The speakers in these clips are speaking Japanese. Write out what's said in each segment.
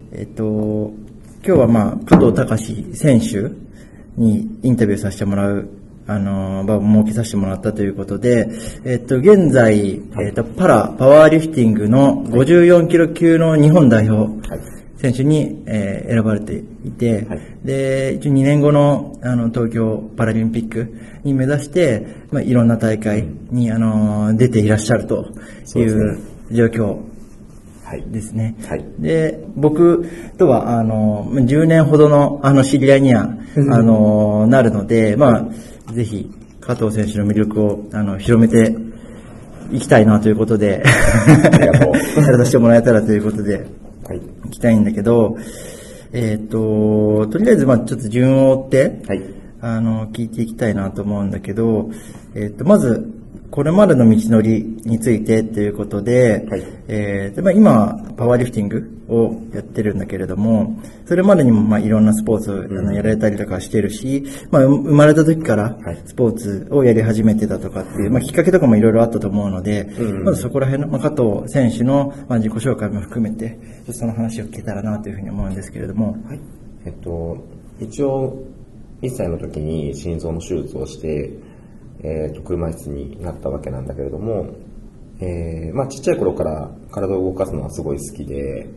今日は加藤隆選手にインタビューさせてもらう、場を設けさせてもらったということで、現在、パワーリフティングの54キロ級の日本代表選手に、選ばれていて、で、一応2年後の、東京パラリンピックに目指して、いろんな大会に、出ていらっしゃるという状況ですね。で、僕とは、10年ほどの、知り合いには、なるので、ぜひ、加藤選手の魅力を、広めていきたいなということで、やらさせてもらえたらということで、行きたいんだけど、とりあえず、ちょっと順を追って、聞いていきたいなと思うんだけど、まず、これまでの道のりについてということで、今、パワーリフティングをやってるんだけれども、それまでにもいろんなスポーツをやられたりとかしてるし、生まれた時からスポーツをやり始めてたとかっていう、きっかけとかもいろいろあったと思うので、まずそこら辺の、加藤選手の自己紹介も含めて、ちょっとその話を聞けたらなというふうに思うんですけれども。 一応、1歳の時に心臓の手術をして、車椅子になったわけなんだけれども、ちっちゃい頃から体を動かすのはすごい好きで、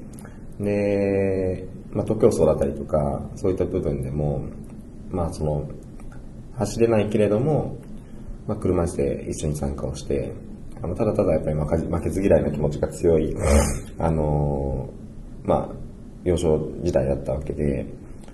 徒競走だったりとか、そういった部分でも、走れないけれども、車椅子で一緒に参加をして、ただただやっぱり負けず嫌いな気持ちが強い、幼少時代だったわけで、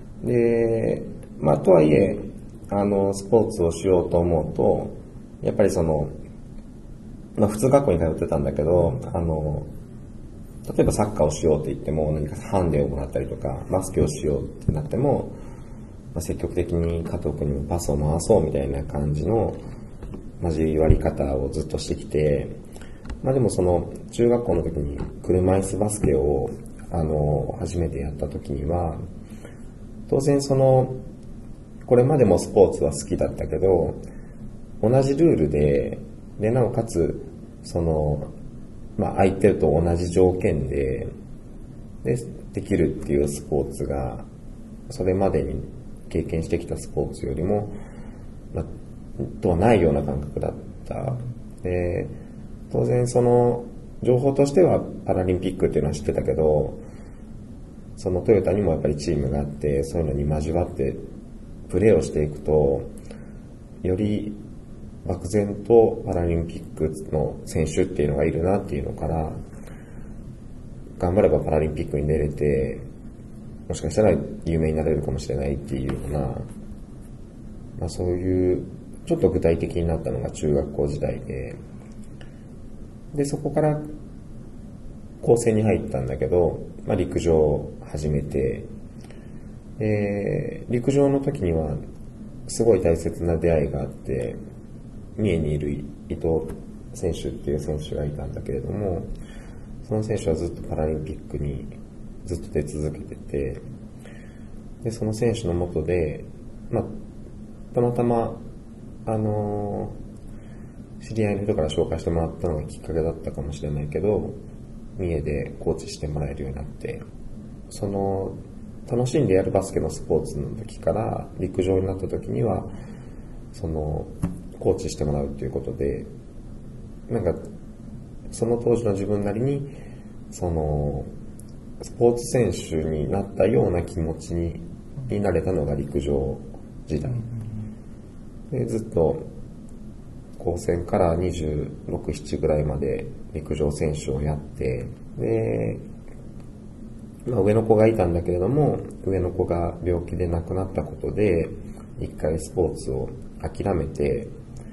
とはいえ、スポーツをしようと思うと、やっぱり普通学校に通ってたんだけど、例えばサッカーをしようって言っても、何かハンデをもらったりとか、バスケをしようってなっても、積極的に加藤君にもパスを回そうみたいな感じの交わり方をずっとしてきて、でも中学校の時に車椅子バスケを、初めてやった時には、当然これまでもスポーツは好きだったけど、同じルールで、なおかつ、相手と同じ条件でできるっていうスポーツが、それまでに経験してきたスポーツよりも、とはないような感覚だった。当然情報としてはパラリンピックっていうのは知ってたけど、トヨタにもやっぱりチームがあって、そういうのに交わってプレーをしていくと、より漠然とパラリンピックの選手っていうのがいるなっていうのから、頑張ればパラリンピックに出れて、もしかしたら有名になれるかもしれないっていうような、そういうちょっと具体的になったのが中学校時代で、そこから高専に入ったんだけど、陸上を始めて、陸上の時にはすごい大切な出会いがあって、三重にいる伊藤選手っていう選手がいたんだけれども、その選手はずっとパラリンピックにずっと出続けてて、でその選手の下で、たまたま知り合いの人から紹介してもらったのがきっかけだったかもしれないけど、三重でコーチしてもらえるようになって、楽しんでやるバスケのスポーツの時から陸上になった時にはコーチしてもらうっていうことで、その当時の自分なりにスポーツ選手になったような気持ちになれたのが陸上時代で、ずっと高専から26、7ぐらいまで陸上選手をやって、で上の子がいたんだけれども、上の子が病気で亡くなったことで、一回スポーツを諦めて、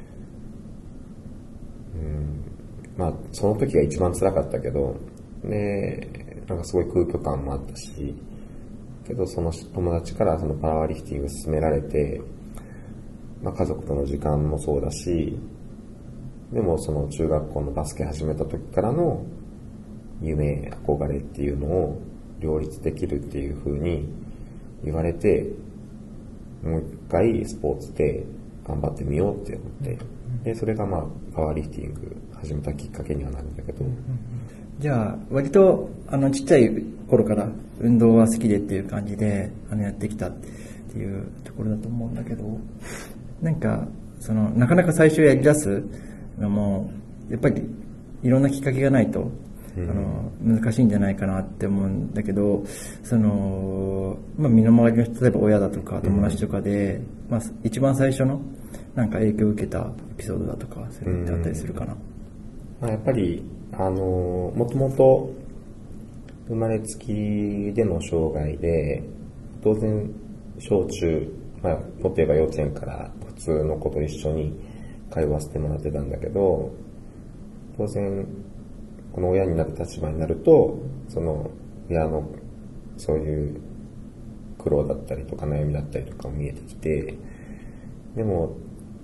その時が一番辛かったけど、すごい空虚感もあったし、けどその友達からパワーリフティング勧められて、家族との時間もそうだし、でも中学校のバスケ始めた時からの夢、憧れっていうのを両立できるっていう風に言われて、もう一回スポーツで頑張ってみようって思って、でそれがパワーリフティング始めたきっかけにはなるんだけど、 じゃあ割とちっちゃい頃から運動は好きでっていう感じでやってきたっていうところだと思うんだけど、なんかなかなか最初やり出すのもやっぱりいろんなきっかけがないと難しいんじゃないかなって思うんだけど、身の回りの人、例えば親だとか友達とかで、一番最初のなんか影響を受けたエピソードだとかそういうのってあったりするかな。 やっぱりもともと生まれつきでの障害で、当然小中、もっと言えば幼稚園から普通の子と一緒に通わせてもらってたんだけど、当然この親になる立場になると、その親のそういう苦労だったりとか悩みだったりとかも見えてきて、でも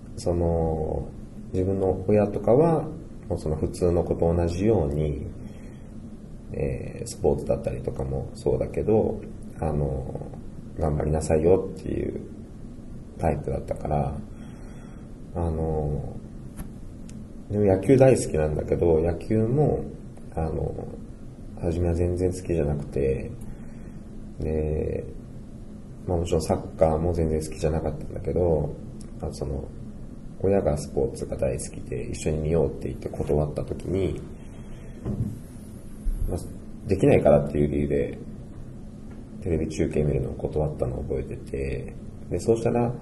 自分の親とかはもうその普通の子と同じように、スポーツだったりとかもそうだけど、頑張りなさいよっていうタイプだったから、野球大好きなんだけど、野球も初めは全然好きじゃなくて、で、もちろんサッカーも全然好きじゃなかったんだけど、親がスポーツが大好きで一緒に見ようって言って断った時に、できないからっていう理由でテレビ中継見るのを断ったのを覚えてて、でそうしたら、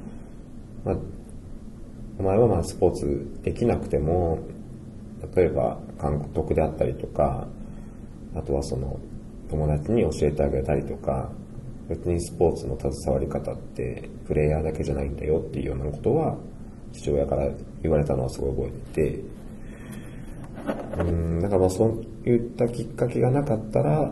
お前はスポーツできなくても、例えば監督であったりとか、あとは友達に教えてあげたりとか、別にスポーツの携わり方ってプレイヤーだけじゃないんだよっていうようなことは父親から言われたのはすごい覚えてて、だからそういったきっかけがなかったら、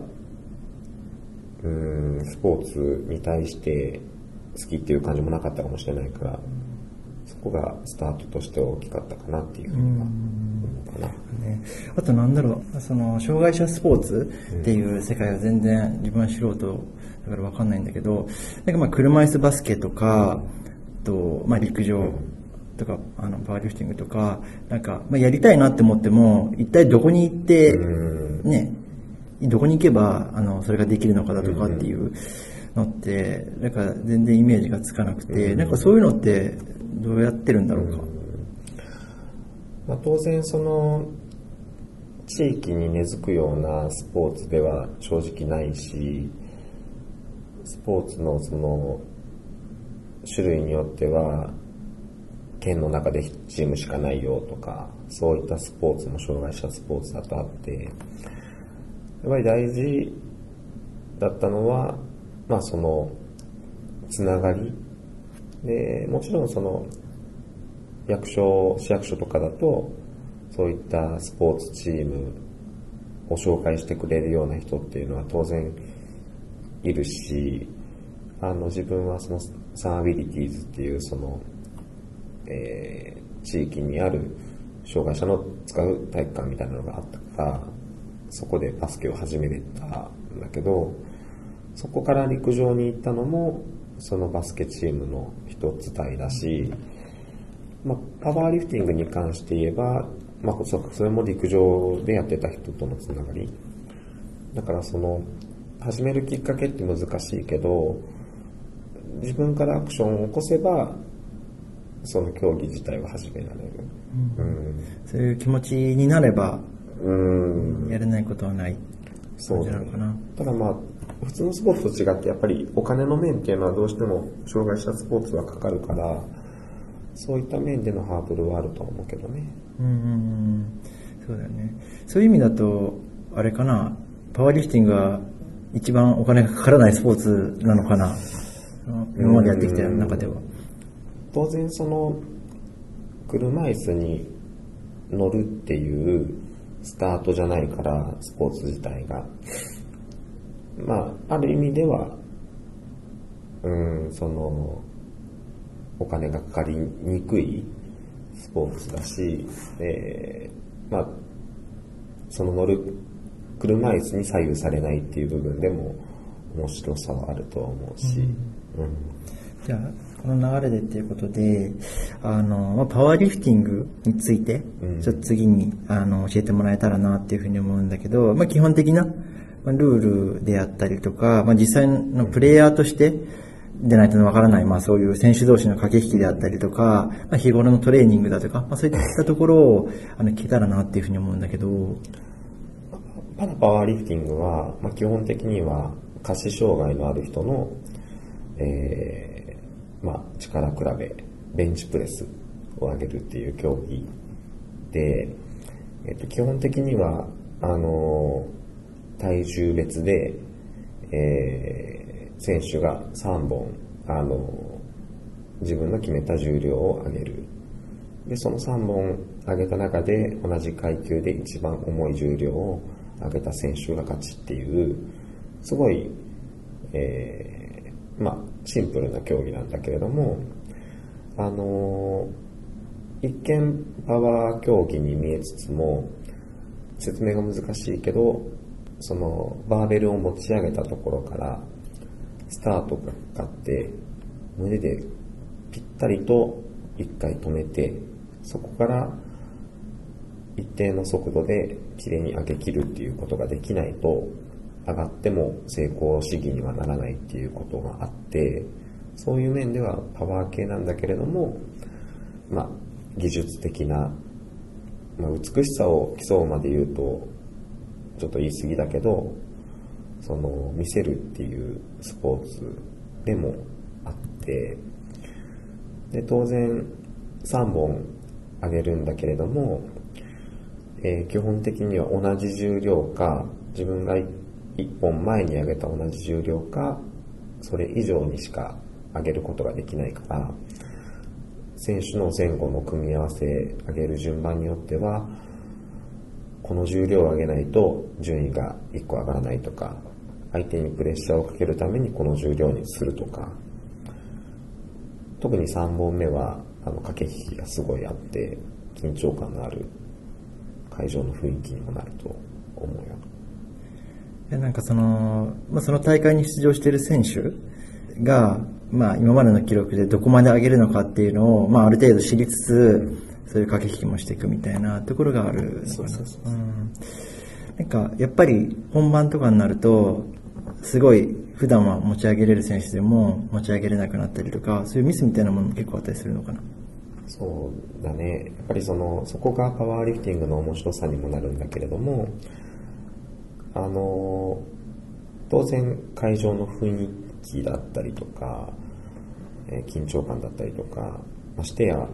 スポーツに対して好きっていう感じもなかったかもしれないから、そこがスタートとして大きかったかなっていうふうには思うかな。 あと障害者スポーツっていう世界は全然自分は素人だから分かんないんだけど、なんか車椅子バスケとか、陸上とかパワーリフティングとか、なんかやりたいなって思っても一体どこに行ってどこに行けばそれができるのかだとかっていうのってなんか全然イメージがつかなくて、なんかそういうのってどうやってるんだろうか。 当然地域に根付くようなスポーツでは正直ないし、スポーツの種類によっては県の中でチームしかないよとか、そういったスポーツも障害者スポーツだとあって、やっぱり大事だったのは、つながりで、もちろん市役所とかだとそういったスポーツチームを紹介してくれるような人っていうのは当然いるし、自分はサンアビリティーズっていう地域にある障害者の使う体育館みたいなのがあったから、そこでバスケを始めてたんだけど、そこから陸上に行ったのもそのバスケチームの一つ伝だし、パワーリフティングに関して言えば、それも陸上でやってた人とのつながりだから、始めるきっかけって難しいけど、自分からアクションを起こせばその競技自体は始められる、 そういう気持ちになればやれないことはない感じなのかな。 ただ普通のスポーツと違ってやっぱりお金の面っていうのはどうしても障害者スポーツはかかるから、そういった面でのハードルはあると思うけどね。 そうだよね。そういう意味だとあれかな、パワーリフティングは一番お金がかからないスポーツなのかな、今までやってきた中では。 当然車椅子に乗るっていうスタートじゃないから、スポーツ自体がある意味ではお金がかかりにくいスポーツだし、乗る車椅子に左右されないっていう部分でも面白さはあると思うし、 じゃあこの流れでっていうことで、パワーリフティングについてちょっと次に教えてもらえたらなっていうふうに思うんだけど、基本的なルールであったりとか、実際のプレイヤーとしてでないとわからない、そういう選手同士の駆け引きであったりとか、日頃のトレーニングだとか、そういったところを聞けたらなっていうふうに思うんだけど。 パワーリフティングは、基本的には下肢障害のある人の、力比べ、ベンチプレスを上げるっていう競技で、基本的には体重別で、選手が3本自分の決めた重量を上げる。でその3本上げた中で同じ階級で一番重い重量を上げた選手が勝ちっていうすごい、シンプルな競技なんだけれども、一見パワー競技に見えつつも説明が難しいけど、そのバーベルを持ち上げたところからスタートがかかって胸でぴったりと一回止めて、そこから一定の速度できれいに上げ切るっていうことができないと、上がっても成功試技にはならないっていうことがあって、そういう面ではパワー系なんだけれども、技術的な、美しさを競うまで言うとちょっと言い過ぎだけど、その見せるっていうスポーツでもあって、で当然3本上げるんだけれども、基本的には同じ重量か、自分が1本前に上げた同じ重量かそれ以上にしか上げることができないから、選手の前後の組み合わせ上げる順番によってはこの重量を上げないと順位が1個上がらないとか、相手にプレッシャーをかけるためにこの重量にするとか、特に3本目は駆け引きがすごいあって緊張感のある会場の雰囲気にもなると思うよ。 なんかその大会に出場している選手が、今までの記録でどこまで上げるのかっていうのを、ある程度知りつつ、そういう駆け引きもしていくみたいなところがあるのかな。なんかやっぱり本番とかになると、すごい普段は持ち上げれる選手でも持ち上げれなくなったりとか、そういうミスみたいなものも結構あったりするのかな。 そうだね。やっぱりそこがパワーリフティングの面白さにもなるんだけれども、当然会場の雰囲気だったりとか、緊張感だったりとか、ましてや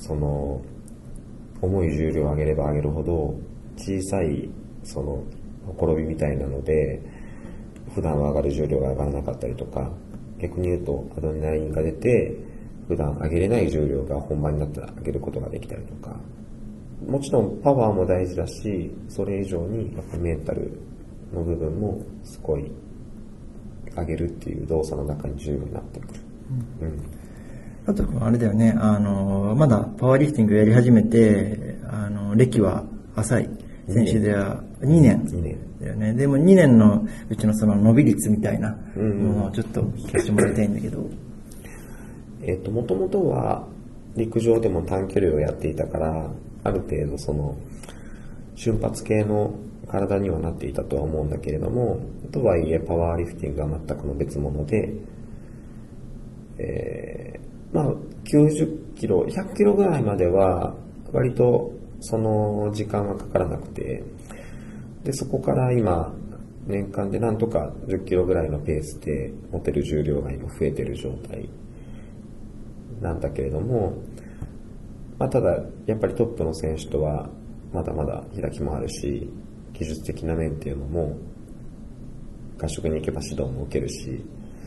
重い重量を上げれば上げるほど小さいほころびみたいなので普段は上がる重量が上がらなかったりとか、逆に言うとアドレナリンが出て普段上げれない重量が本番になったら上げることができたりとか、もちろんパワーも大事だし、それ以上にやっぱメンタルの部分もすごい上げるっていう動作の中に重要になってくる。 あとあれだよね、まだパワーリフティングやり始めて歴は浅い選手では2年だよね。でも2年のうちのその伸び率みたいなものをちょっと聞かせてもらいたいんだけど、 もともとは陸上でも短距離をやっていたから、ある程度瞬発系の体にはなっていたとは思うんだけれども、とはいえパワーリフティングは全くの別物で、90キロ、100キロぐらいまでは割とその時間はかからなくて、でそこから今年間でなんとか10キロぐらいのペースで持てる重量が今増えてる状態なんだけれども、ただやっぱりトップの選手とはまだまだ開きもあるし、技術的な面っていうのも合宿に行けば指導も受けるし、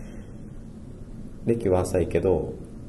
歴は浅いけど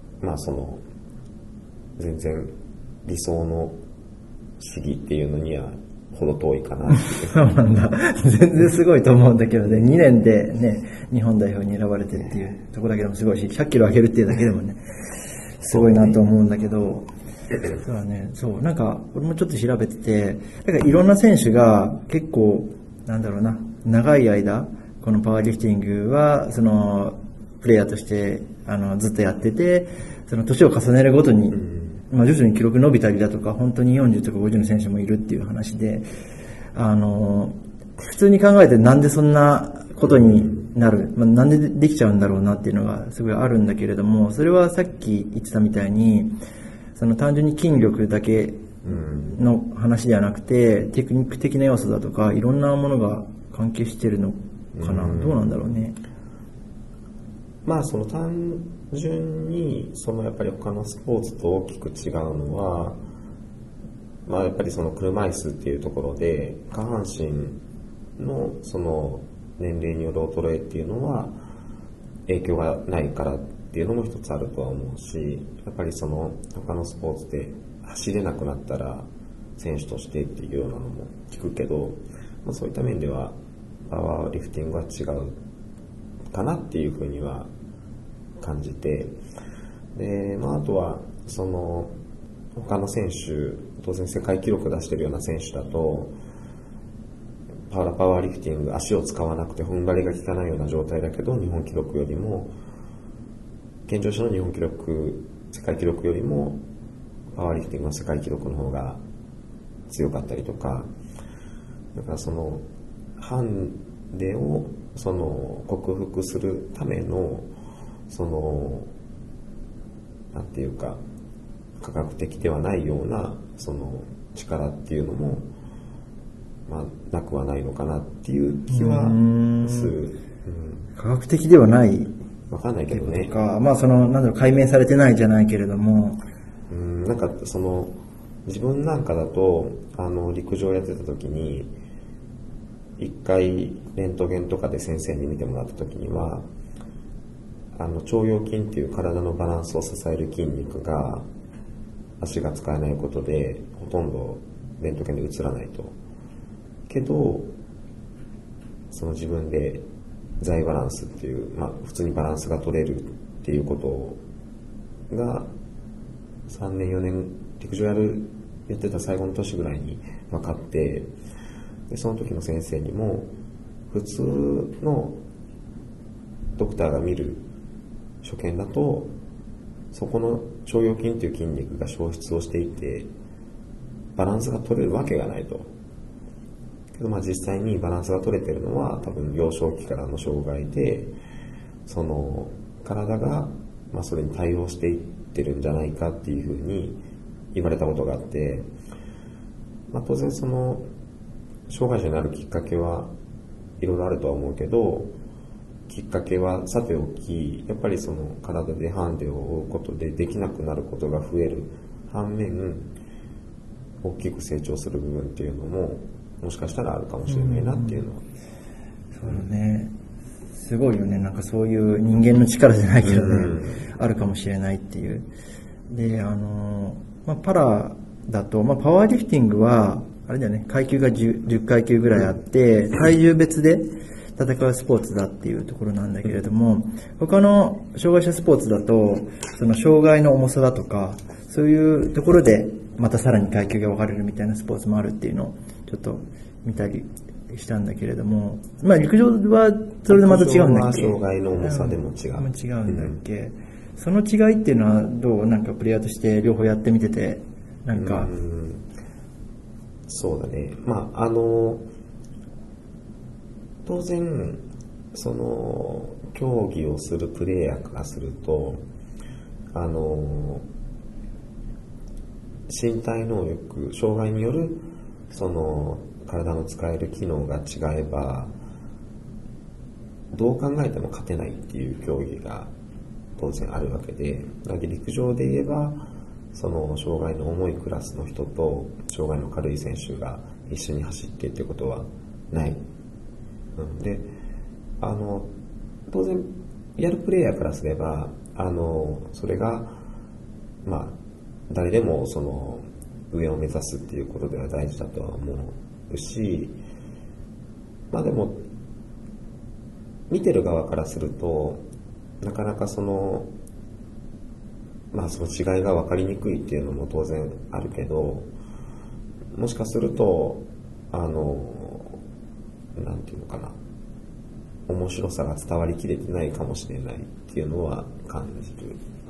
全然理想の試技っていうのにはほど遠いかなっていう。 そうなんだ。全然すごいと思うんだけどね、2年でね日本代表に選ばれてっていうところだけでもすごいし、100キロ上げるっていうだけでもねすごいなと思うんだけど、そうだね。そうなんか俺もちょっと調べてて、いろんな選手が結構長い間このパワーリフティングはプレイヤーとしてずっとやってて、年を重ねるごとに、徐々に記録伸びたりだとか、本当に40とか50の選手もいるっていう話で、普普通に考えてなんでそんなことになる、なんでできちゃうんだろうなっていうのがすごいあるんだけれども、それはさっき言ってたみたいに、その単純に筋力だけの話ではなくて、テクニック的な要素だとか、いろんなものが関係してるのかな。どうなんだろうね。 その単純に、やっぱり他のスポーツと大きく違うのは、やっぱりその車椅子っていうところで、下半身のその年齢による衰えっていうのは影響がないからっていうのも一つあるとは思うし、やっぱりその他のスポーツで走れなくなったら選手としてっていうようなのも聞くけど、そういった面ではパワーリフティングは違うかなっていうふうには感じて、で、あとはその他の選手、当然世界記録出してるような選手だとパワーリフティング、足を使わなくて踏ん張りが効かないような状態だけど、日本記録よりも健常者の日本記録、世界記録よりもパワーリフティングの世界記録の方が強かったりとか、だからそのハンデを克服するためのなんていうか科学的ではないような力っていうのもなくはないのかなっていう気はする。 科学的ではないわかんないけどね。 なんだろう、解明されてないじゃないけれども、 なんか自分なんかだと陸上やってた時に一回レントゲンとかで先生に見てもらった時には腸腰筋っていう体のバランスを支える筋肉が足が使えないことでほとんどレントゲンで映らないと。けど自分で財バランスっていう、普通にバランスが取れるっていうことが3年4年陸上やってた最後の年ぐらいに分かって、でその時の先生にも普通のドクターが見る所見だとそこの腸腰筋っていう筋肉が消失をしていてバランスが取れるわけがないと。けど実際にバランスが取れてるのは多分幼少期からの障害で体がそれに対応していってるんじゃないかっていうふうに言われたことがあって、当然障害者になるきっかけはいろいろあるとは思うけど、きっかけはさておきやっぱり体でハンデを負うことでできなくなることが増える反面大きく成長する部分っていうのももしかしたらあるかもしれないなっていうのは、 そうね、すごいよね。なんかそういう人間の力じゃないけどね、あるかもしれないっていう。で、パラだと、パワーリフティングはあれだよね、階級が 10階級ぐらいあって、体重別で戦うスポーツだっていうところなんだけれども、他の障害者スポーツだとその障害の重さだとかそういうところでまたさらに階級が分かれるみたいなスポーツもあるっていうのをちょっと見たりしたんだけれども、陸上はそれでまた違うんだっけ。 障害の重さでも違う。 違うんだっけ。その違いっていうのはどう、なんかプレイヤーとして両方やってみててなんか。 そうだね。当然競技をするプレイヤーからすると身体能力、障害による体の使える機能が違えばどう考えても勝てないっていう競技が当然あるわけで、なので陸上で言えば障害の重いクラスの人と障害の軽い選手が一緒に走ってっていうことはない。で当然やるプレイヤーからすればそれが誰でも上を目指すっていうことでは大事だとは思うし、でも見てる側からするとなかなかその違いが分かりにくいっていうのも当然あるけど、もしかするとなんていうのかな、面白さが伝わりきれてないかもしれないっていうのは感じる。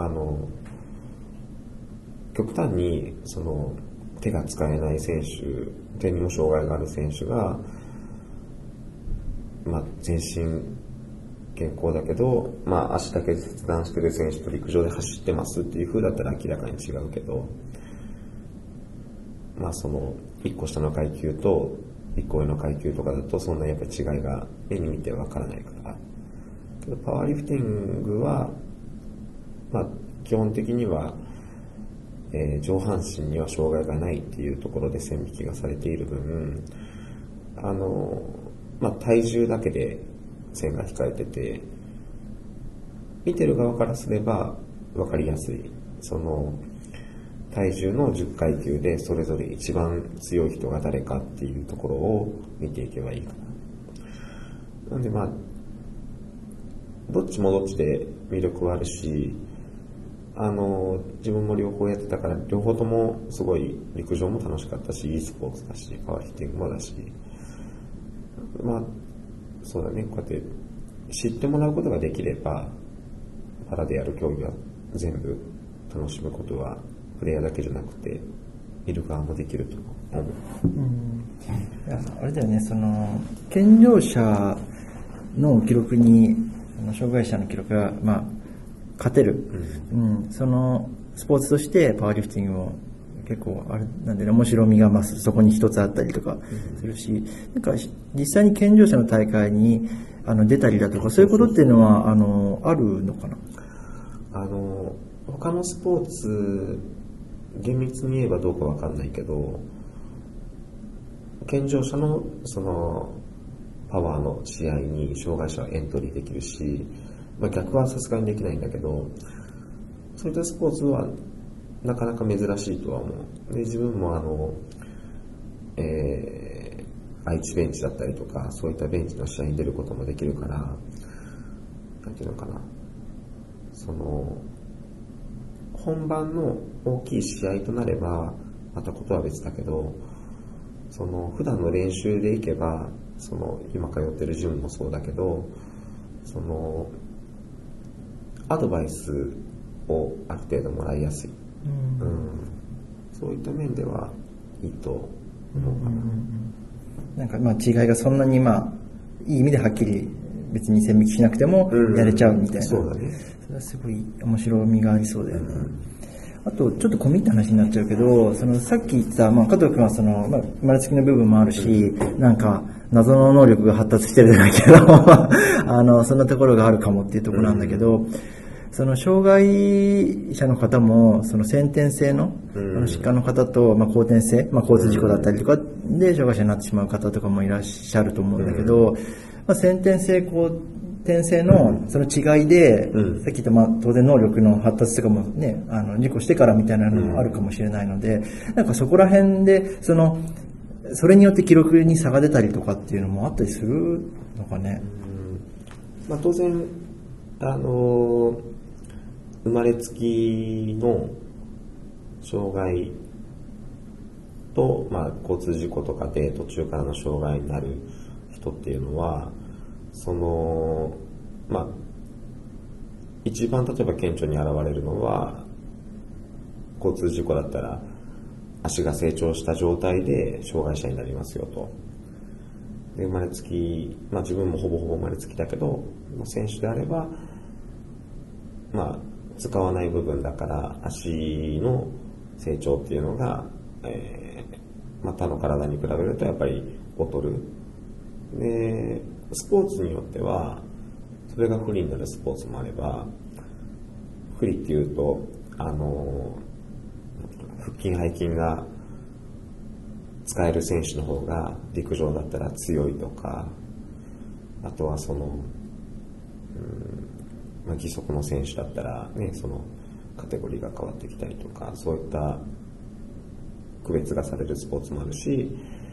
極端に手が使えない選手、手にも障害がある選手が全身健康だけど、足だけ切断してる選手と陸上で走ってますっていう風だったら明らかに違うけど、その1個下の階級と1個上の階級とかだとそんなやっぱり違いが目に見てわからないから。けどパワーリフティングは、基本的には、上半身には障害がないっていうところで線引きがされている分、体重だけで線が引かれてて、見てる側からすれば分かりやすい。その体重の10階級でそれぞれ一番強い人が誰かっていうところを見ていけばいいかな。なんでどっちもどっちで魅力はあるし、自分も両方やってたから両方ともすごい陸上も楽しかったし、e スポーツだし、パワーリフティングもだし、そうだね、こうやって知ってもらうことができればパラでやる競技は全部楽しむことはプレイヤーだけじゃなくて見る側もできると思う。 いやあれだよね、その健常者の記録に障害者の記録が勝てる、そのスポーツとしてパワーリフティングも結構あれなんでね、面白みが増す、そこに一つあったりとかするし、なんか実際に健常者の大会に出たりだとかそういうことっていうのはあるのかな。 他のスポーツ厳密に言えばどうかわかんないけど、健常者のそのパワーの試合に障害者はエントリーできるし、逆はさすがにできないんだけど、そういったスポーツはなかなか珍しいとは思う。で、自分も愛知ベンチだったりとか、そういったベンチの試合に出ることもできるから、なんていうのかな、その本番の大きい試合となればまたことは別だけど、その普段の練習でいけば、その今通ってるジムもそうだけど、そのアドバイスをある程度もらいやすい、そういった面ではいいと思うかな。 なんか違いがそんなにいい意味ではっきり別に線引きしなくてもやれちゃうみたいな、 そうだね。 それはすごい面白みがありそうだよね。あとちょっと込み入った話になっちゃうけど、そのさっき言った、加藤君はその、生まれつきの部分もあるし、なんか謎の能力が発達してるんだけどそんなところがあるかもっていうところなんだけど、その障害者の方もその先天性の疾患の方と、後天性、交通事故だったりとかで障害者になってしまう方とかもいらっしゃると思うんだけど、先天性後天性のその違いで、さっき言った当然能力の発達とかもね、事故してからみたいなのもあるかもしれないので、なんかそこら辺でそれによって記録に差が出たりとかっていうのもあったりするのかね。 当然生まれつきの障害と、交通事故とかで途中からの障害になる人っていうのは、その一番例えば顕著に現れるのは、交通事故だったら足が成長した状態で障害者になりますよと。で、生まれつき、自分もほぼほぼ生まれつきだけど、選手であれば使わない部分だから足の成長っていうのが、他の体に比べるとやっぱり劣る。で、スポーツによってはそれが不利になるスポーツもあれば、不利っていうと腹筋背筋が使える選手の方が陸上だったら強いとか、あとはその義足の選手だったらね、そのカテゴリーが変わってきたりとか、そういった区別がされるスポーツもあるし、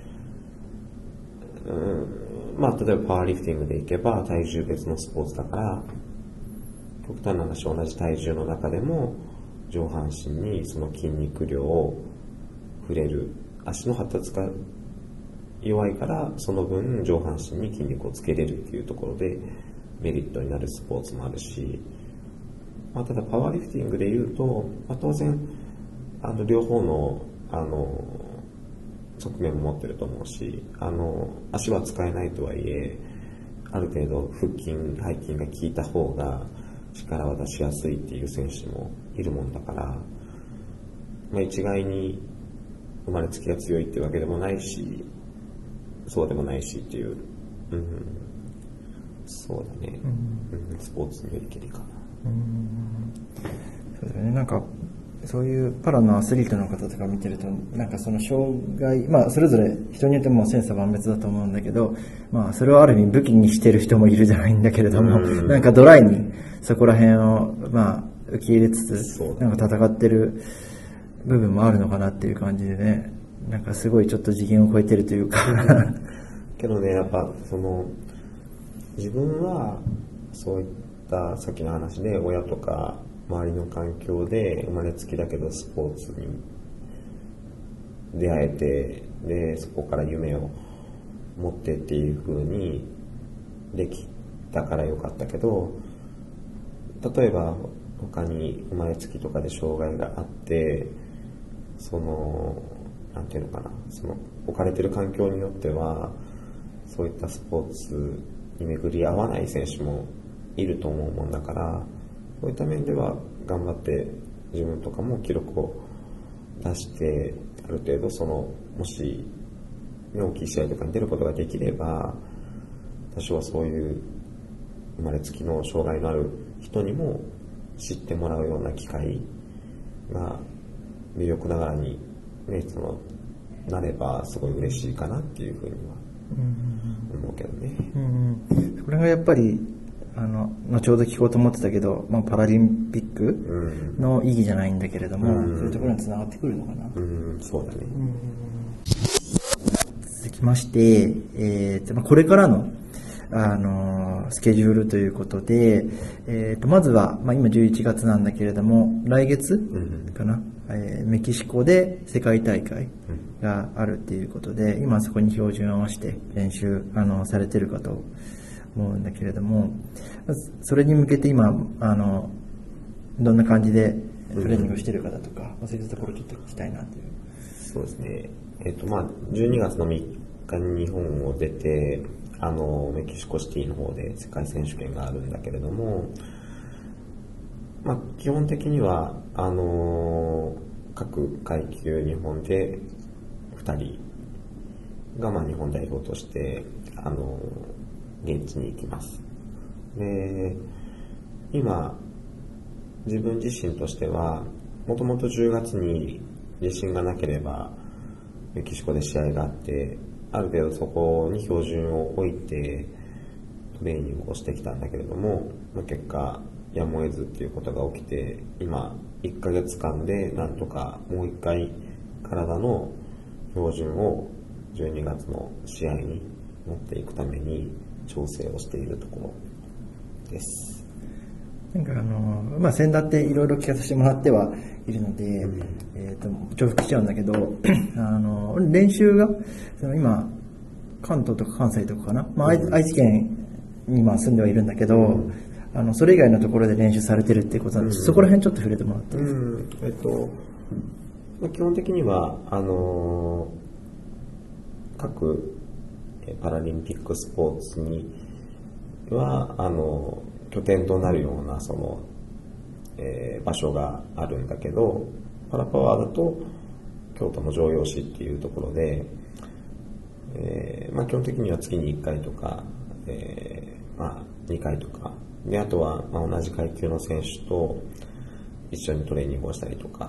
例えばパワーリフティングでいけば体重別のスポーツだから、極端な話、同じ体重の中でも上半身にその筋肉量を触れる、足の発達が弱いからその分上半身に筋肉をつけれるっていうところでメリットになるスポーツもあるし、ただパワーリフティングでいうと、当然両方の側面も持ってると思うし、足は使えないとはいえある程度腹筋背筋が効いた方が力は出しやすいっていう選手もいるもんだから、一概に生まれつきが強いっていうわけでもないし、そうでもないしっていう、そうだね、スポーツによりけりかな。 そうだよね。なんかそういうパラのアスリートの方とか見てると、なんかその障害、それぞれ人によっても千差万別だと思うんだけど、それをある意味武器にしてる人もいるじゃないんだけれども、なんかドライにそこら辺を受け入れつつ、なんか戦ってる部分もあるのかなっていう感じでね、なんかすごいちょっと次元を超えてるというかけどね、やっぱその自分はそういったさっきの話で親とか周りの環境で生まれつきだけどスポーツに出会えて、でそこから夢を持ってっていう風にできたからよかったけど、例えば他に生まれつきとかで障害があって、そのなんていうのかな、その置かれてる環境によってはそういったスポーツに巡り合わない選手もいると思うもんだから、そういった面では頑張って自分とかも記録を出して、ある程度そのもし大きい試合とかに出ることができれば、多少はそういう生まれつきの障害のある人にも知ってもらうような機会が魅力ながらに、そのなればすごい嬉しいかなっていうふうには思うけどね。 それがやっぱり後ほど聞こうと思ってたけど、パラリンピックの意義じゃないんだけれども、そういうところにつながってくるのかな。 そうだね。 続きまして、これからのスケジュールということで、まずは、今11月なんだけれども、来月かな、メキシコで世界大会があるっていうことで、今そこに標準を合わせて練習されてるかと思うんだけれども、それに向けて今どんな感じでトレーニングをしてるかだとか、そういったところをちょっと聞きたいなという。 そうですね。12月の3日に日本を出て、メキシコシティの方で世界選手権があるんだけれども、基本的には各階級日本で2人が日本代表として現地に行きます。で、今自分自身としてはもともと10月に自信がなければメキシコで試合があって、ある程度そこに標準を置いてトレーニングをしてきたんだけれども、結果やむを得ずっていうことが起きて、今1ヶ月間でなんとかもう一回体の標準を12月の試合に持っていくために調整をしているところです。 なんか先だっていろいろ聞かせてもらってはいるので、重複しちゃうんだけど練習が今関東とか関西とかかな、愛知県に住んではいるんだけど、それ以外のところで練習されてるっていうことなんです。そこら辺ちょっと触れてもらっていいですか。 基本的には各パラリンピックスポーツには拠点となるようなその、場所があるんだけど、パラパワーだと京都の城陽市っていうところで、基本的には月に1回とか、2回とかで、あとは同じ階級の選手と一緒にトレーニングをしたりとか、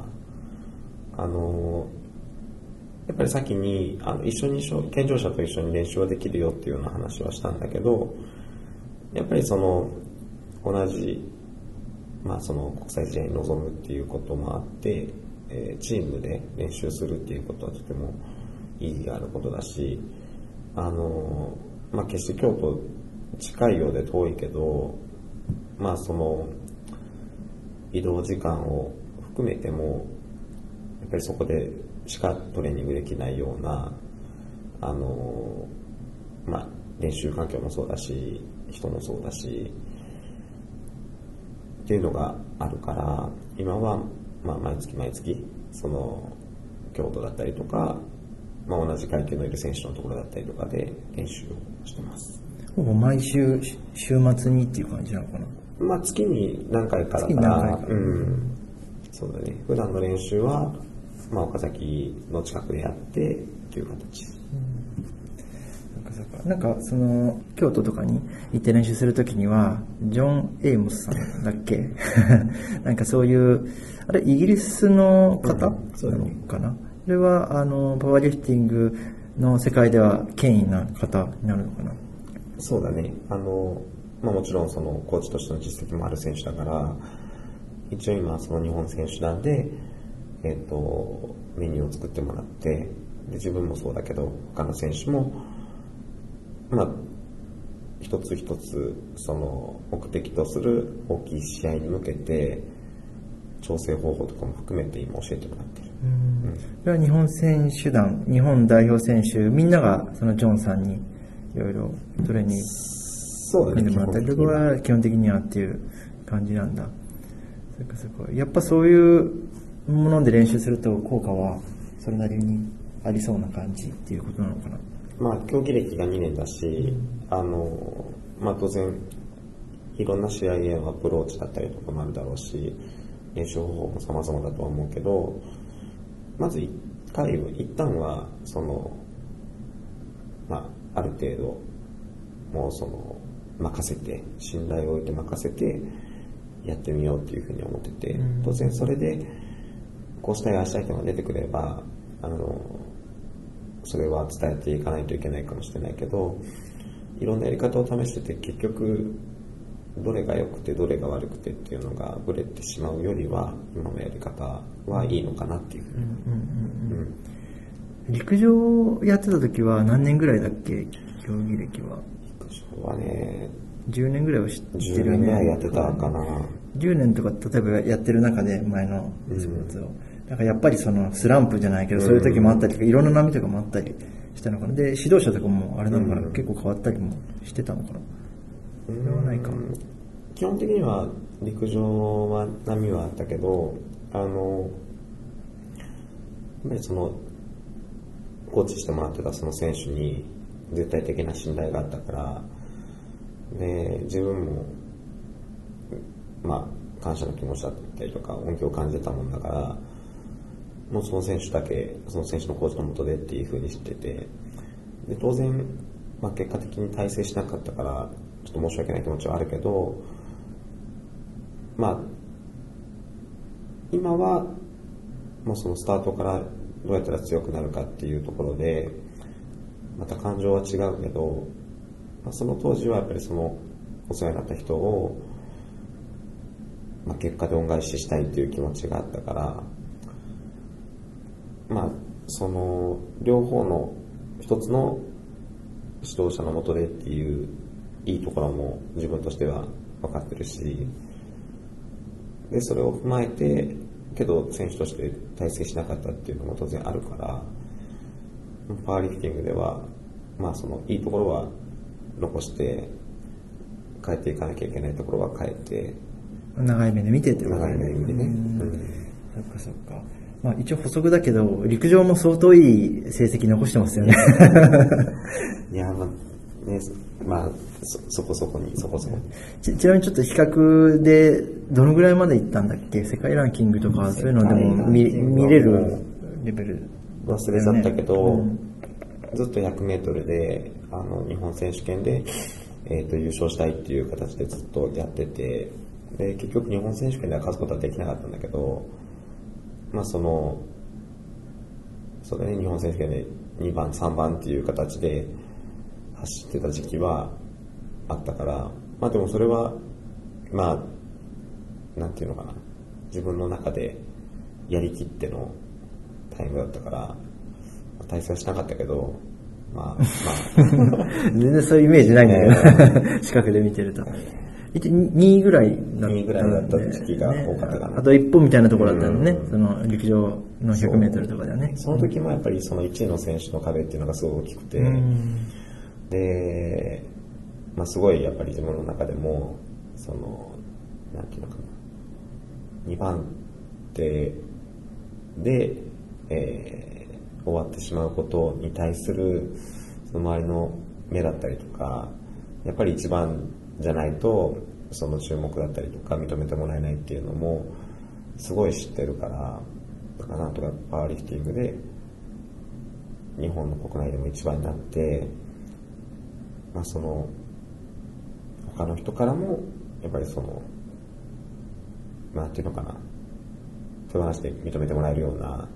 やっぱり先に一緒に健常者と一緒に練習はできるよっていうような話はしたんだけど、やっぱりその同じ、その国際試合に臨むっていうこともあって、チームで練習するっていうことはとても意義があることだし、決して京都近いようで遠いけど、その移動時間を含めてもやっぱりそこでしかトレーニングできないような練習環境もそうだし人もそうだしっていうのがあるから、今は毎月毎月その京都だったりとか、同じ階級のいる選手のところだったりとかで練習をしてます。 ほぼ毎週週末にっていう感じなのかな。 まあ月に何回かだから、そうだね。普段の練習は、まあ岡崎の近くでやってっていう形。 なんかその京都とかに行って練習するときにはジョン・エイモスさんだっけなんかそういうあれイギリスの方なのかな、それはパワーリフティングの世界では権威な方になるのかな。 そうだね。まあもちろんそのコーチとしての実績もある選手だから一応今その日本選手団でメニューを作ってもらってで自分もそうだけど他の選手もまあ、一つ一つその目的とする大きい試合に向けて調整方法とかも含めて今教えてもらってる。 それは日本選手団、日本代表選手みんながそのジョンさんにいろいろトレーニング組んでもらったりとかは基本的にはっていう感じなんだ。そこやっぱそういうもので練習すると効果はそれなりにありそうな感じっていうことなのかな。 まあ、競技歴が2年だし、まあ、当然いろんな試合へのアプローチだったりとかもあるだろうし練習方法も様々だとは思うけどまず一旦はその、まあ、ある程度もうその任せて信頼を置いて任せてやってみようっていうふうに思ってて当然それでこうしたいああしたい人が出てくればそれは伝えていかないといけないかもしれないけどいろんなやり方を試してて結局どれが良くてどれが悪くてっていうのがブレてしまうよりは今のやり方はいいのかなっていうふうに、 陸上やってた時は何年ぐらいだっけ競技歴は。 陸上はね 10年ぐらいは知ってるよね。 10年ぐらいやってたかな。 10年とか例えばやってる中で前のスポーツを、だからやっぱりそのスランプじゃないけどそういう時もあったりとかいろんな波とかもあったりしたのかな。で指導者とかもあれなのかな、結構変わったりもしてたのかな。それはないか。 基本的には陸上は波はあったけどやっぱりそのコーチしてもらってたその選手に絶対的な信頼があったからで自分もまあ感謝の気持ちだったりとか恩恵を感じてたもんだからもうその選手だけその選手のコーチの下でっていう風に知っててで当然、まあ、結果的に大成しなかったからちょっと申し訳ない気持ちはあるけどまあ今はもうそのスタートからどうやったら強くなるかっていうところでまた感情は違うけど、まあ、その当時はやっぱりそのお世話になった人を、まあ、結果で恩返ししたいっていう気持ちがあったからまあその両方の一つの指導者の下でっていういいところも自分としては分かってるしでそれを踏まえてけど選手として大成しなかったっていうのも当然あるからパワーリフティングではまあそのいいところは残して変えていかなきゃいけないところは変えて長い目で見てってこと長い目で見てね、 そっかそっか。まあ一応補足だけど陸上も相当いい成績残してますよねいやまあねまあそこそこにちなみにちょっと比較でどのぐらいまでいったんだっけ世界ランキングとかそういうのでも見れるレベル忘れちゃったけど、ずっと 100m で日本選手権で、優勝したいっていう形でずっとやっててで結局日本選手権では勝つことはできなかったんだけどまあそれね日本選手権で2番3番っていう形で走ってた時期はあったからまあでもそれはまあなんていうのかな自分の中でやりきってのタイムだったから大成はしなかったけどまあ全然そういうイメージないんだけど近くで見てると2位ぐらいだった時期が多かったかな、 あと一歩みたいなところだったよね、その陸上の 100m とかではね。 その時もやっぱりその1位の選手の壁っていうのがすごい大きくて、で、まあ、すごいやっぱり自分の中でもそのなんていうのかな2番手で、終わってしまうことに対するその周りの目だったりとかやっぱり一番じゃないとその注目だったりとか認めてもらえないっていうのもすごい知ってるから、だからなんとかパワーリフティングで日本の国内でも一番になって、その他の人からもやっぱりそのなんていうのかな、手放しで認めてもらえるような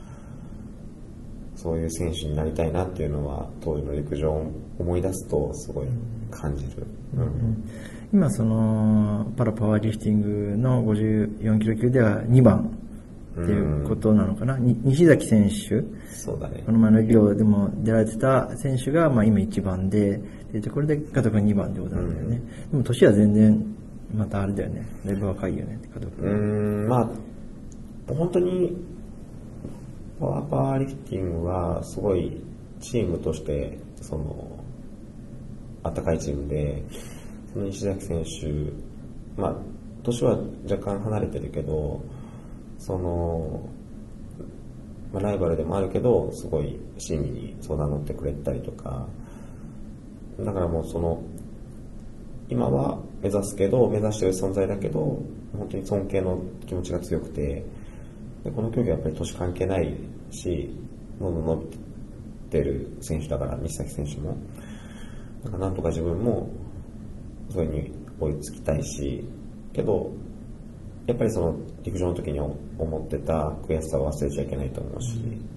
そういう選手になりたいなっていうのは当時の陸上を思い出すとすごい感じる。 今そのパワーリフティングの54キロ級では2番っていうことなのかな。西崎選手、 そうだね、 この前のリオでも出られてた選手が今1番で、これで加藤君2番ってことなんだよね。でも年は全然またあれだよね、だいぶ若いよね、加藤君。 本当にパワーリフティングはすごいチームとしてその温かいチームで、その西崎選手、年は若干離れてるけど、その、ライバルでもあるけどすごい親身に相談乗ってくれたりとか、だからもうその今は目指してる存在だけど本当に尊敬の気持ちが強くて、でこの競技はやっぱり年関係ないし、どんどん伸びてる選手だから、西崎選手もだからなんとか自分もそれに追いつきたいし、けどやっぱりその陸上の時に思ってた悔しさを忘れちゃいけないと思うし、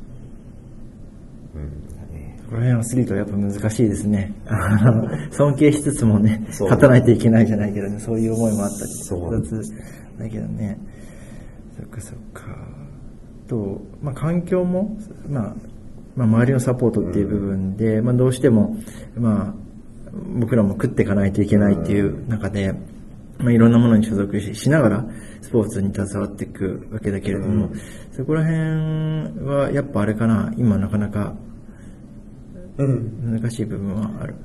この辺アスリートはやっぱ難しいですね。尊敬しつつもね、勝たないといけないじゃないけどね、そういう思いもあったり、複雑だけどね。そっか。と、環境も、周りのサポートっていう部分で、どうしても、僕らも食っていかないといけないっていう中で、いろんなものに所属しながらスポーツに携わっていくわけだけれども、そこら辺はやっぱあれかな、今なかなか難しい部分はある。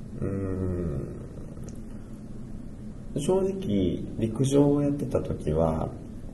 正直陸上をやってた時は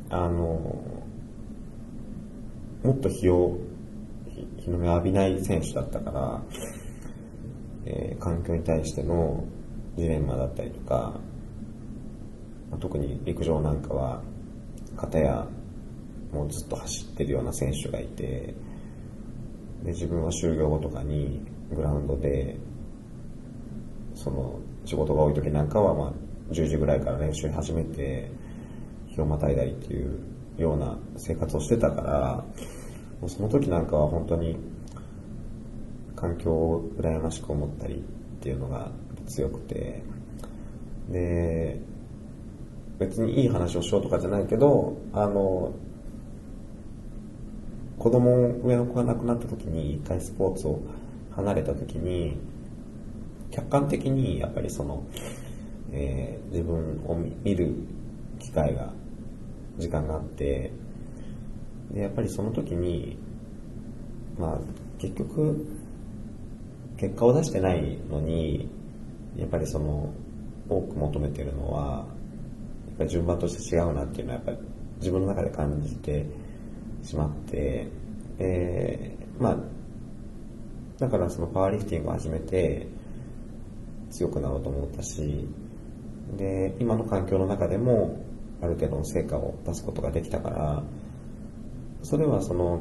もっと日の目を浴びない選手だったから、環境に対してのジレンマだったりとか、特に陸上なんかは片やもうずっと走ってるような選手がいて、で自分は就業後とかにグラウンドでその仕事が多い時なんかは10時ぐらいから練習始めて日をまたいだりっていうような生活をしてたから、もうその時なんかは本当に環境を羨ましく思ったりっていうのが強くて、で別にいい話をしようとかじゃないけど、上の子が亡くなった時に一回スポーツを離れた時に客観的にやっぱりその、自分を見る機会が時間があって、でやっぱりその時に結局結果を出してないのにやっぱりその多く求めてるのはやっぱり順番として違うなっていうのはやっぱり自分の中で感じてしまって、だからそのパワーリフティングを始めて強くなろうと思ったし、で今の環境の中でもある程度の成果を出すことができたから、それはその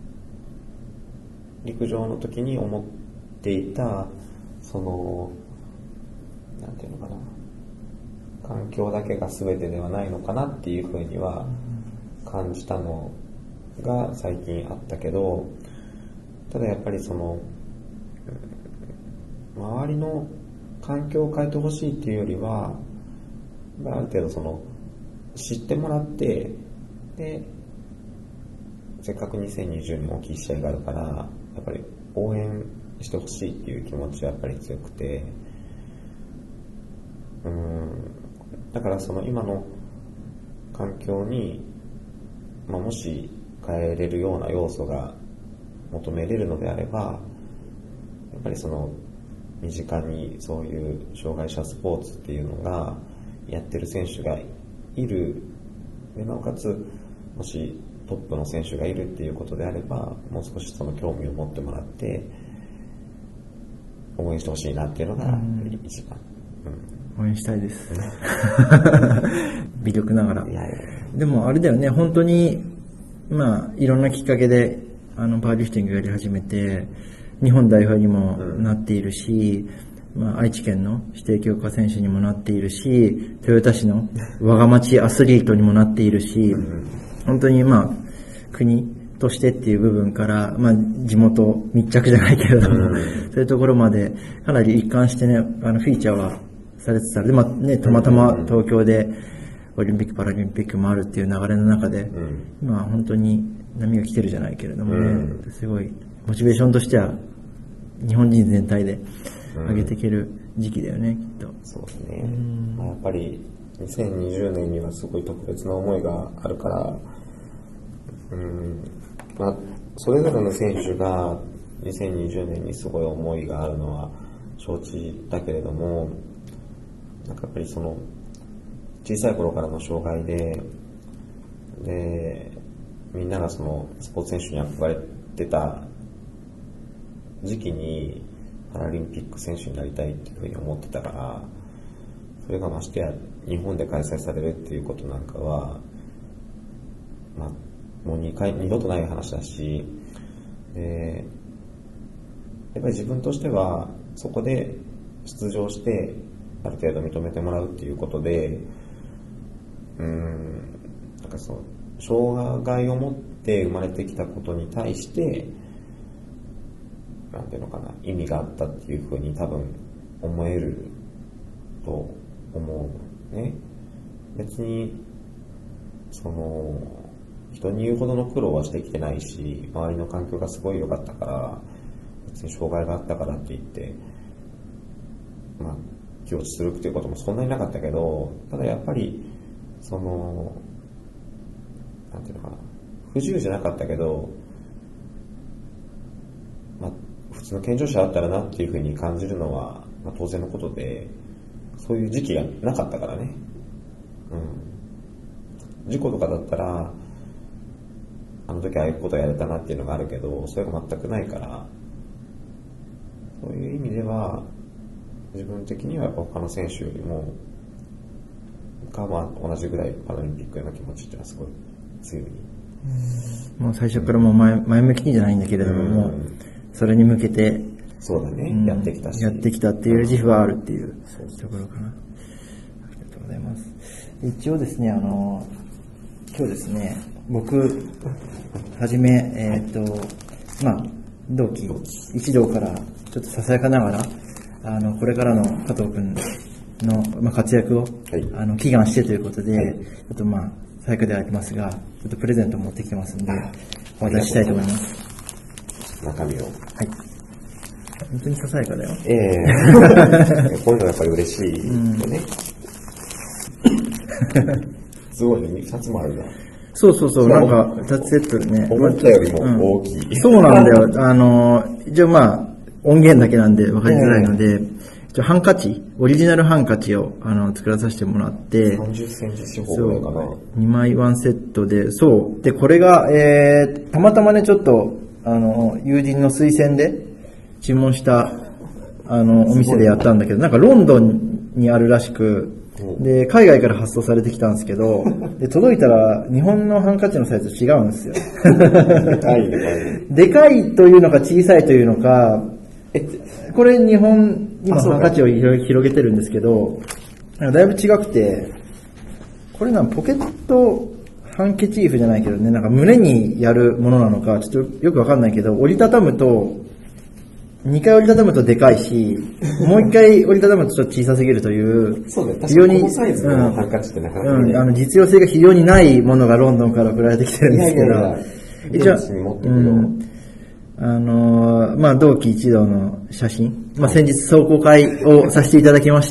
陸上の時に思っていたそのなんていうのかな、環境だけが全てではないのかなっていうふうには感じたのが最近あったけど、ただやっぱりその周りの環境を変えてほしいっていうよりは、ある程度その知ってもらって、でせっかく2020年も大きい試合があるからやっぱり応援してほしいっていう気持ちはやっぱり強くて、だからその今の環境に、もし変えれるような要素が求めれるのであれば、やっぱりその身近にそういう障害者スポーツっていうのがやってる選手がいる、でなおかつもしトップの選手がいるっていうことであれば、もう少しその興味を持ってもらって応援してほしいなっていうのが一番。 応援したいです。微力ながら。 いやいやでもあれだよね、本当に、まあ、いろんなきっかけで、パワーリフティングやり始めて、日本代表にもなっているし、まあ、愛知県の指定強化選手にもなっているし、豊田市の我が町アスリートにもなっているし、本当にまあ、国としてっていう部分から、まあ、地元密着じゃないけれども、そういうところまでかなり一貫してね、フィーチャーはされてた。で、まあね、たまたま東京でオリンピック・パラリンピックもあるっていう流れの中で、まあ本当に波が来てるじゃないけれどもね、すごいモチベーションとしては日本人全体で上げていける時期だよね、きっと。 そうですね。まあ、やっぱり2020年にはすごい特別な思いがあるから、まあ、それぞれの選手が2020年にすごい思いがあるのは承知だけれども、なんかやっぱりその小さい頃からの障害でみんながそのスポーツ選手に憧れてた時期にパラリンピック選手になりたいっていうふうに思ってたから、それがましてや日本で開催されるっていうことなんかは、まあ、もう二度とない話だし、やっぱり自分としてはそこで出場してある程度認めてもらうっていうことで、なんかその障害を持って生まれてきたことに対してなんていうのかな、意味があったっていうふうに多分思えると思うね。別にその人に言うほどの苦労はしてきてないし、周りの環境がすごい良かったから、別に障害があったからって言ってまあ気落ちするっていうこともそんなになかったけど、ただやっぱりそのなんていうのかな、不自由じゃなかったけど、まあ普通の健常者だったらなっていうふうに感じるのは、まあ、当然のことで、そういう時期がなかったからね。事故とかだったらあの時ああいうことやれたなっていうのがあるけど、それが全くないから、そういう意味では自分的には他の選手よりもまあ同じぐらいパラリンピックへの気持ちっていうのはすごい強い。 もう最初からもう前向きにじゃないんだけれども、もうそれに向けてそうだね、やってきたし、 やってきたっていう自負はあるっていうところかな。ありがとうございます。一応ですね、今日ですね、僕はじめまあ同期一同からちょっとささやかながらこれからの加藤君の、まあ、活躍を、祈願してということで、ちょっとまあ最後ではありますが、ちょっとプレゼントを持ってきてますんでお渡ししたいと思います。 中身を。 はい。本当にささやかだよ。 こういうのがやっぱり嬉しいよね。すごいね、2つもあるな。 そう、なんか2つセットでね。 思ったよりも大きい。 そうなんだよ。一応まあ、音源だけなんで分かりづらいので、一応ハンカチ、オリジナルハンカチを作らさせてもらって、 30センチ四方ぐらいかな。 2枚ワンセットで、そう。で、これが、たまたまね、ちょっと、友人の推薦で注文した、お店でやったんだけど、なんかロンドンにあるらしく、で、海外から発送されてきたんですけど、で、届いたら、日本のハンカチのサイズ違うんですよ。でかいというのか小さいというのか、これ日本、今ハンカチを広げてるんですけど、だいぶ違くて、これポケットハンケチーフじゃないけどね、なんか胸にやるものなのか、ちょっとよくわかんないけど、折りたたむと、2回折りたたむとでかいし、もう1回折りたたむとちょっと小さすぎるという、 そうね、確かにこのサイズのハンカチってなかなかね、 実用性が非常にないものがロンドンから送られてきてるんですけど、まあ、同期一同の写真、まあ、先日壮行会をさせていただきまして、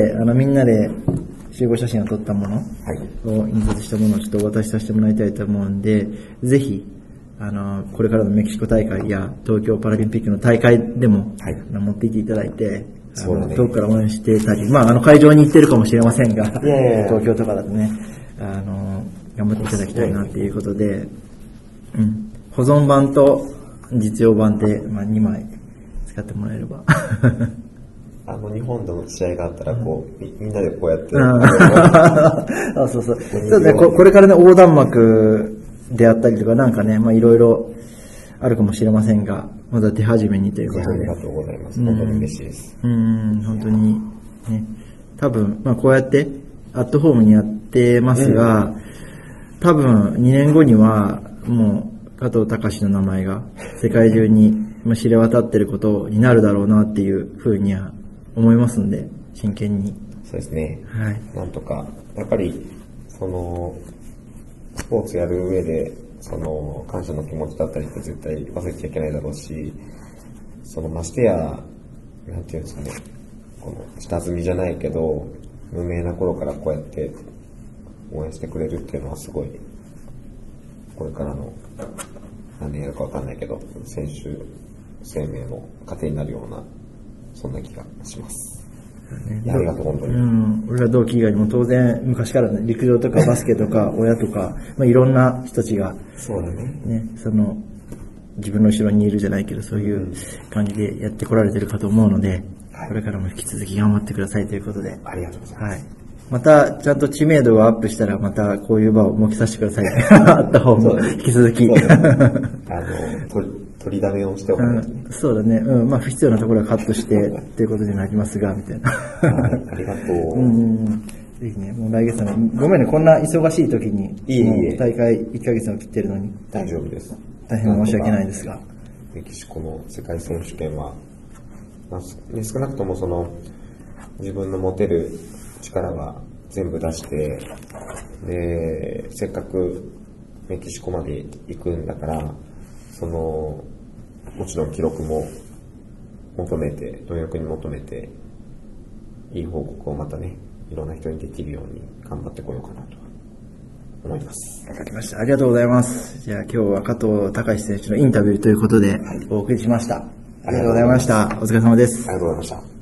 みんなで集合写真を撮ったものを印刷したものをちょっとお渡しさせてもらいたいと思うんで、ぜひ、これからのメキシコ大会や東京パラリンピックの大会でも、持っていっていただいて、遠くから応援してたり、まあ、会場に行ってるかもしれませんが、東京とかだとね、頑張っていただきたいなっていうことで、保存版と実用版で、まあ、2枚使ってもらえれば。 日本での試合があったら、みんなでこうやって。 あ、そうそう。そうね、これからね、横断幕であったりとか、なんかね、いろいろあるかもしれませんが、まだ手始めにということで。 ありがとうございます。本当に嬉しいです。 本当にね、多分、こうやってアットホームにやってますが、多分2年後にはもう加藤隆の名前が世界中に知れ渡っていることになるだろうなっていうふうには思いますんで、真剣に。 そうですね。 はい。 なんとか、やっぱり、スポーツやる上で、感謝の気持ちだったりって絶対忘れちゃいけないだろうし、ましてや、なんていうんですかね、この下積みじゃないけど、無名な頃からこうやって応援してくれるっていうのはすごい、これからの、何年やるかわかんないけど、選手生命の糧になるような、そんな気がします。ありがとう、本当に。 俺ら同期以外にも当然、昔からね、陸上とかバスケとか、親とか、いろんな人たちが、 そうだね。 自分の後ろにいるじゃないけど、そういう感じでやってこられてるかと思うので、これからも引き続き頑張ってくださいということで。 ありがとうございます。はい。 また、ちゃんと知名度がアップしたら、またこういう場を設けさせてください。あった方も、引き続き。 取りだめをしておかないとね。 そうだね。不必要なところはカットして、ということになりますが、みたいな。 ありがとう。 ぜひね、もう来月の、ごめんね、こんな忙しい時に、大会1ヶ月を切ってるのに。 大丈夫です。 大変申し訳ないですが。 メキシコの世界選手権は、少なくとも自分の持てる力は全部出して、で、せっかくメキシコまで行くんだから、もちろん記録も求めて、貪欲に求めて、いい報告をまたね、いろんな人にできるように頑張ってこようかなと思います。 わかりました。ありがとうございます。じゃあ今日は加藤隆選手のインタビューということでお送りしました。ありがとうございました。お疲れ様です。 ありがとうございました。